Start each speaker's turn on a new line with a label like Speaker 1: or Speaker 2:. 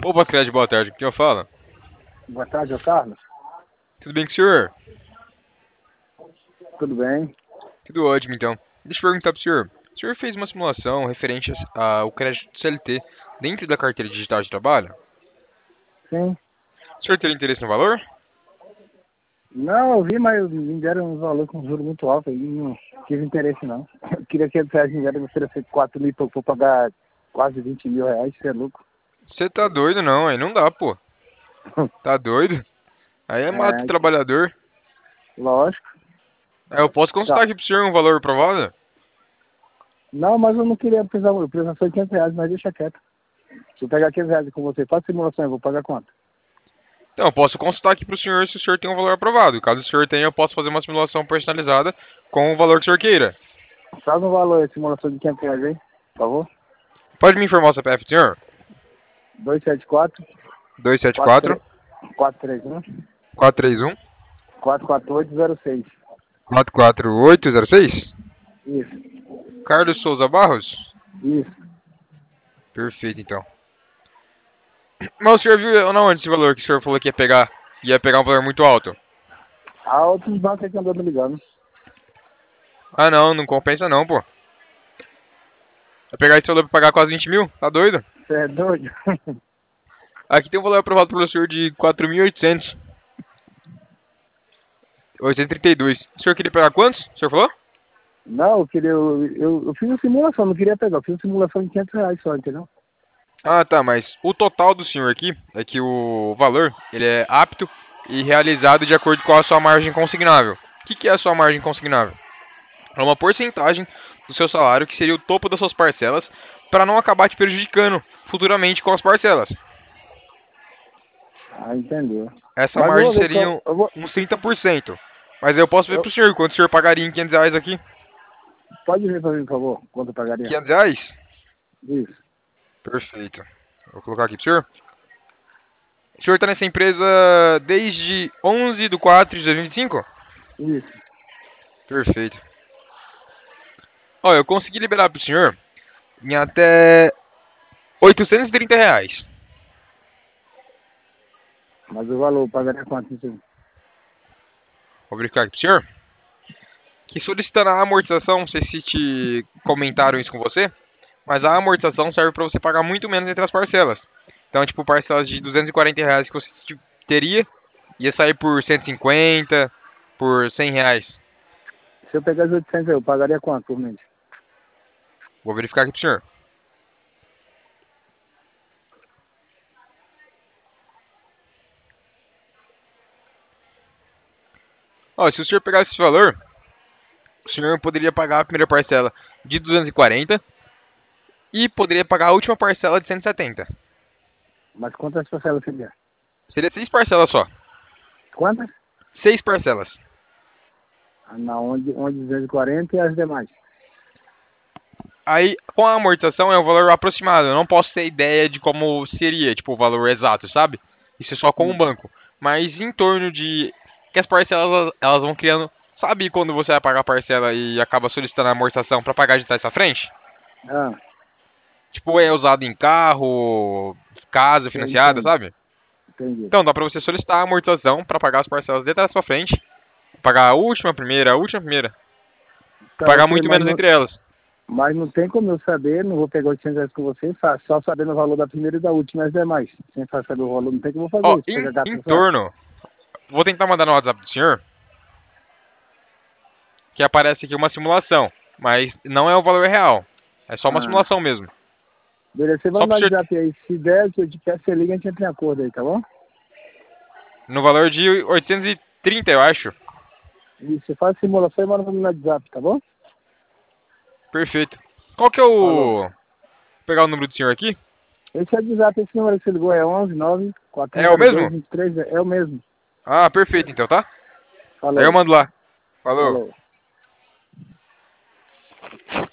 Speaker 1: Opa, Fred, boa tarde. Quem eu falo?
Speaker 2: Boa tarde, ô Carlos.
Speaker 1: Tudo bem com o senhor?
Speaker 2: Tudo bem?
Speaker 1: Tudo ótimo, então. Deixa eu perguntar pro senhor. O senhor fez uma simulação referente ao crédito do CLT dentro da carteira digital de trabalho?
Speaker 2: Sim.
Speaker 1: O senhor teria interesse no valor?
Speaker 2: Não, eu vi, mas me deram um valor com juros muito alto aí, não tive interesse não. Eu queria que eles me deram oferecer 4 mil para pagar quase 20 mil reais, isso é lucro.
Speaker 1: Você tá doido, não? Aí não dá, pô. Tá doido? Aí é mato o
Speaker 2: É,
Speaker 1: trabalhador.
Speaker 2: lógico.
Speaker 1: Aí eu posso
Speaker 2: Tá.
Speaker 1: consultar aqui pro senhor um valor aprovado?
Speaker 2: Não, mas eu não queria precisar, eu precisava só de 500 reais, mas deixa quieto. Se eu pegar 500 reais com você, faz simulação, eu vou pagar quanto?
Speaker 1: Então, eu posso consultar aqui pro senhor se o senhor tem um valor aprovado. Caso o senhor tenha, eu posso fazer uma simulação personalizada com o valor que o senhor queira.
Speaker 2: Faz um valor aí, simulação de 500 reais aí, por favor.
Speaker 1: Pode me informar o CPF do senhor?
Speaker 2: 274
Speaker 1: 274
Speaker 2: 43 431
Speaker 1: 431
Speaker 2: 44806.
Speaker 1: 44806?
Speaker 2: Isso,
Speaker 1: Carlos Souza Barros?
Speaker 2: isso.
Speaker 1: Perfeito, então. Mas o senhor viu na onde esse valor que o senhor falou que ia pegar? Ia pegar um valor muito alto?
Speaker 2: Há outros bancos aí que andam me ligando.
Speaker 1: Ah, não, não compensa não, pô. Vai pegar esse valor pra pagar quase 20 mil? Tá doido?
Speaker 2: Você é doido?
Speaker 1: Aqui tem um valor aprovado pelo senhor de 4.800. 832. O senhor queria pegar quantos? O senhor falou?
Speaker 2: Não, eu queria. Eu fiz uma simulação, não queria pegar. Eu fiz uma simulação de 500 reais só, entendeu?
Speaker 1: Ah, tá, mas o total do senhor aqui é que o valor, ele é apto e realizado de acordo com a sua margem consignável. O que é a sua margem consignável? É uma porcentagem do seu salário que seria o topo das suas parcelas para não acabar te prejudicando futuramente com as parcelas.
Speaker 2: Ah, entendeu.
Speaker 1: Essa
Speaker 2: Mas eu
Speaker 1: margem
Speaker 2: vou ver
Speaker 1: seria
Speaker 2: qual. Eu vou.
Speaker 1: uns 30%. Mas eu posso ver
Speaker 2: Eu,
Speaker 1: pro senhor quanto o senhor pagaria em 500 reais aqui.
Speaker 2: pode ver pra mim, por favor, quanto eu pagaria?
Speaker 1: 500 reais?
Speaker 2: Isso,
Speaker 1: Perfeito. Vou colocar aqui pro senhor. O senhor está nessa empresa desde 11 de 4 de 2025?
Speaker 2: isso.
Speaker 1: Perfeito. Ó, eu consegui liberar pro senhor em até 830 reais.
Speaker 2: Mas o valor, eu pagaria quanto? Isso aí?
Speaker 1: Vou verificar aqui pro senhor. Que solicitando a amortização, não sei se te comentaram isso com você, mas a amortização serve para você pagar muito menos entre as parcelas. Então, tipo, parcelas de 240 reais que você teria, ia sair por 150, por 100 reais.
Speaker 2: Se eu pegar os 800 aí, eu pagaria quanto por mês?
Speaker 1: Vou verificar aqui pro senhor. Ó, se o senhor pegar esse valor, o senhor poderia pagar a primeira parcela de 240 e poderia pagar a última parcela de 170.
Speaker 2: Mas quantas parcelas seria?
Speaker 1: Seria 6 parcelas só.
Speaker 2: Quantas?
Speaker 1: 6 parcelas.
Speaker 2: Ah, na onde 240 e as demais.
Speaker 1: Aí, com a amortização é um valor aproximado. Eu não posso ter ideia de como seria, tipo, o valor exato, sabe? Isso é só com o
Speaker 2: Hum.
Speaker 1: banco. Mas em torno de que as parcelas elas vão criando. Sabe quando você vai pagar a parcela e acaba solicitando a amortização para pagar de trás pra frente?
Speaker 2: Ah,
Speaker 1: Tipo, é usado em carro, casa
Speaker 2: sei,
Speaker 1: financiada,
Speaker 2: entendo.
Speaker 1: sabe?
Speaker 2: Entendi.
Speaker 1: Então dá pra você solicitar a amortização para pagar as parcelas de trás pra frente. Pagar a última primeira.
Speaker 2: Tá,
Speaker 1: Pagar
Speaker 2: ok,
Speaker 1: muito menos entre elas.
Speaker 2: mas não tem como eu saber, não vou pegar 800 reais com você, só sabendo o valor da primeira e da última e as demais. Sem saber o valor, não tem como eu fazer
Speaker 1: Ó,
Speaker 2: isso. Pegar gato
Speaker 1: em
Speaker 2: no saco.
Speaker 1: torno. Vou tentar mandar no WhatsApp do senhor, que aparece aqui uma simulação. Mas não é o valor real. É só uma
Speaker 2: Ah,
Speaker 1: simulação mesmo.
Speaker 2: beleza, você vai
Speaker 1: Só
Speaker 2: no
Speaker 1: pro senhor.
Speaker 2: WhatsApp aí. Se der, se eu te peço, você liga, a gente entra em acordo aí, tá bom?
Speaker 1: No valor de 830, eu acho.
Speaker 2: E você faz simulação e manda pra mim no WhatsApp, tá bom?
Speaker 1: Perfeito. Qual que é
Speaker 2: Falou.
Speaker 1: o. Vou pegar o número do senhor aqui.
Speaker 2: Esse é o WhatsApp, esse número que você ligou é 11 9
Speaker 1: É o
Speaker 2: 4102
Speaker 1: mesmo?
Speaker 2: 23, é o mesmo.
Speaker 1: Ah, perfeito então, tá? Daí eu
Speaker 2: Falou,
Speaker 1: mando lá. Falou.
Speaker 2: falou.